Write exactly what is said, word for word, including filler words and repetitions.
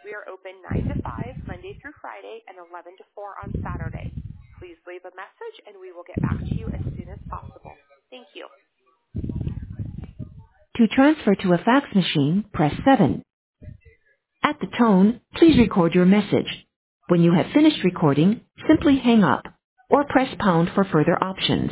We are open nine to five Monday through Friday and eleven to four on Saturday. Please leave a message and we will get back to you as soon as possible. Thank you. To transfer to a fax machine, press seven. At the tone, please record your message. When you have finished recording, simply hang up or press pound for further options.